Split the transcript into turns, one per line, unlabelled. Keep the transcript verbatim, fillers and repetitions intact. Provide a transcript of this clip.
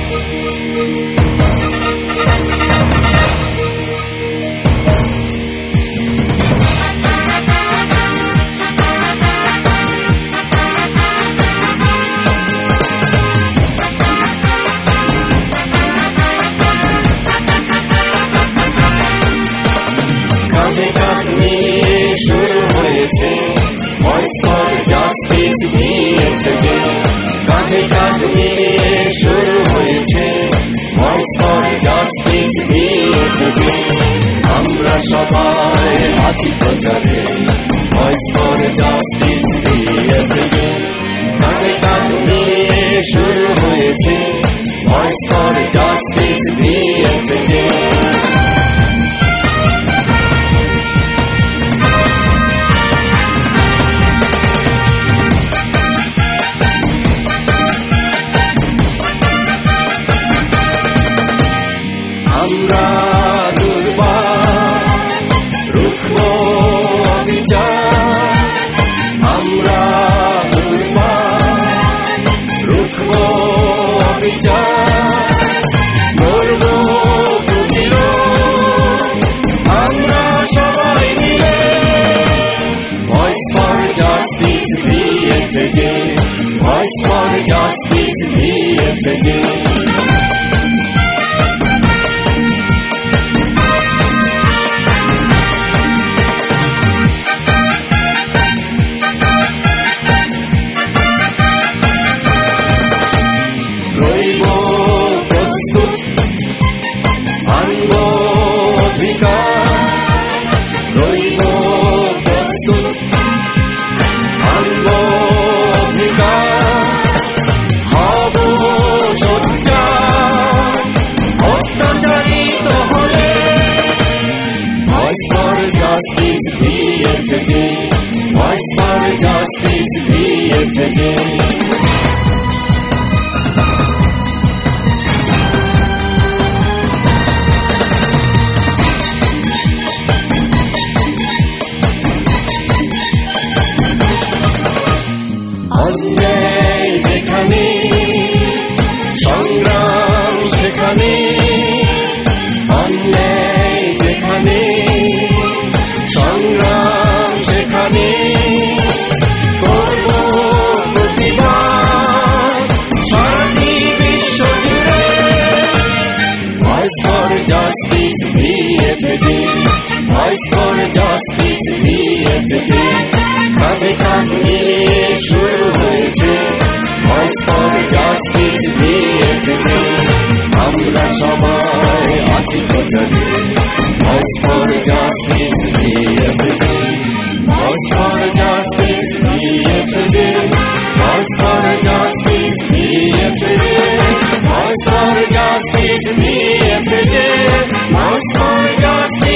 শুরু হয়েছে voice for justice VFJ, কাঁধে কাঁধ মিলিয়ে শুরু হয়েছে ভয়েস ফর জাস্টিস ভিএফজে। আমরা সবাই আছি প্রচারে ভয়েস ফর জাস্টিস ভিএফজে, কাঁধে কাঁধ মিলিয়ে শুরু হয়েছে ভয়েস ফর জাস্টিস ভিএফজে। আমরা দুর্বার রুখবো অভিযান, আমরা দুর্বার রুখবো অভিযান, করবো প্রতিরোধ আমরা সবাই মিলে voice for justice VFJ, voice for justice VFJ. রইব প্রস্তুত আনব অধিকার, রইব প্রস্তুত আনব অধিকার, হব সোচ্চার অত্যাচারিত হলে voice for justice VFJ, voice for justice VFJ. অন্যায় যেখানে সংগ্রাম সেখানে, অন্যায় যেখানে সংগ্রাম সেখানে, করব প্রতিবাদ সারাটি বিশ্ব জুড়ে voice for justice VFJ, voice for justice VFJ. কাঁধে কাঁধ মিলিয়ে শুরু হয়েছে ভয়েস ফর জাস্টিস ভিএফজে। আমরা সবাই আছি প্রচারে voice for justice VFJ, voice for justice VFJ, voice for justice VFJ, voice for justice VFJ, voice for justice